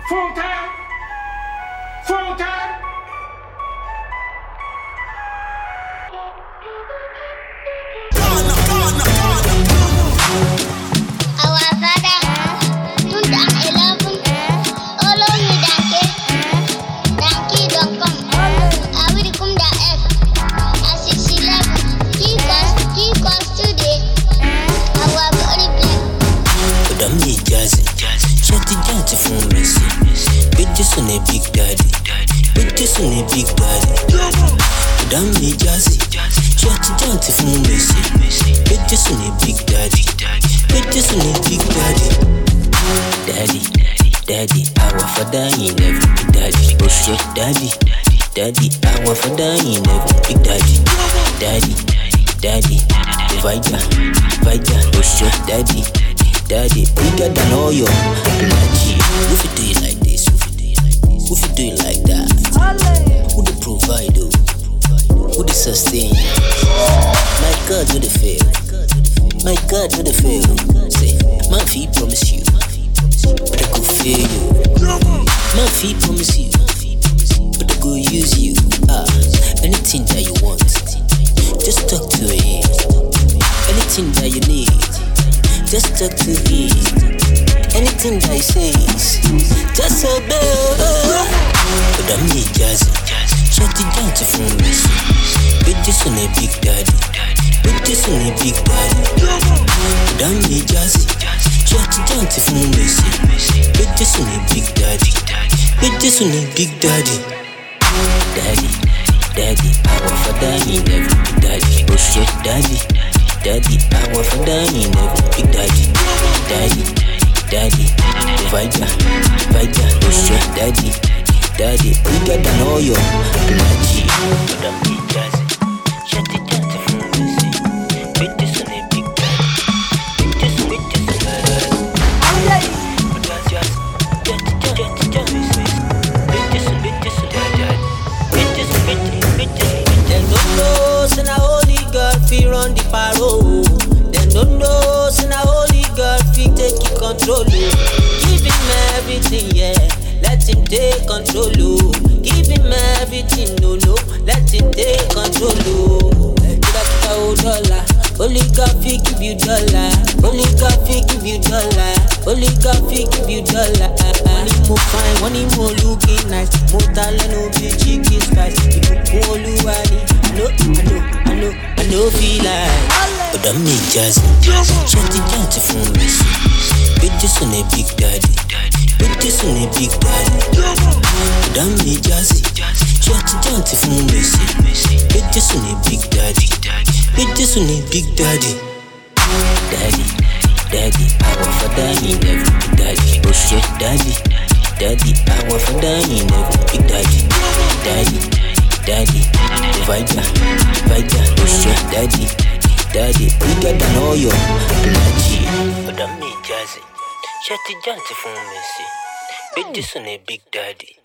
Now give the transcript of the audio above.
Full time. Full time. Our father, 2011, all of me donkey don't come. I will come the F. At 611, keep us today. Our body black. But I'm the jazzy. Shut the jazzy for me, see. Bitches on a big daddy. Bitches on a big daddy. But I'm the jazzy. Shut the jazzy for me, see. Bitches on a big daddy. Bitches on a big daddy. Daddy, our father, he never be daddy. Oh shit, daddy, our father, he never be daddy. Daddy, Vija, oh shit, daddy, bigger than all your bloody. If you do it like this, if you do it like that, who the provide, who the sustain? My God, who the fail? My God, who the fail? Say, my feet promise you, but I could fail you. My feet promise you, but I could use you. Anything that you want, just talk to him. Anything that you need, just talk to him. Anything that he says, just obey. But I'm the jazzy. Shut the jazzy for me. Bitches on a big daddy. Bitches on a big daddy. But I'm the jazzy. Shut the jazzy for me. Bitches on a big daddy. Bitches on a big daddy. Daddy, our father, he never be daddy. Oh shit, daddy, our father, he never be daddy. Daddy, Vija, oh shit, daddy, bigger than all your bloody. But I'm the jazzy. Shut the jazzy for me, see. Bitches on a big daddy. Bitches on a daddy. But I'm just jazzy, see. Bitches on daddy. Bitches. Them don't know, say na holy God fi run the parole. Them don't know, say na holy God fi take control. Give him everything, yeah. Let him take control. Give him everything, no. Let him take control. $1. Only God fi give you dollar. Only God fi give you dollar. Only God fi give you dollar. One him more fine, one him more looking nice. More talent, no be chicken spice. You more luani. I know feel like. But I'm the jazzy. Shut the jazzy for me. Bitches on a big daddy. Bitches on a big daddy. But I'm the jazzy. Shut the jazzy for me. Bitches on a big daddy. Bitches on a big daddy. Daddy, our father, he never be daddy. Oh shit, daddy, our father, he never be daddy. Daddy, Vija, oh shit, daddy, bigger than all your bloody. But I'm the jazzy. Shut the jazzy for me, see. Bitches on a big daddy.